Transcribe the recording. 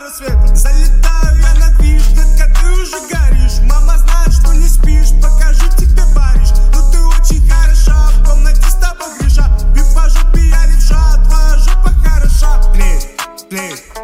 рассвета. Залетаю я на движ, детка, ты уже горишь. Мама знает, что не спишь, покажу тебе бариш. Но ты очень хороша, в комнате с тобой греша. Ты по жопе я левша, твоя жопа хороша. Клей, клей.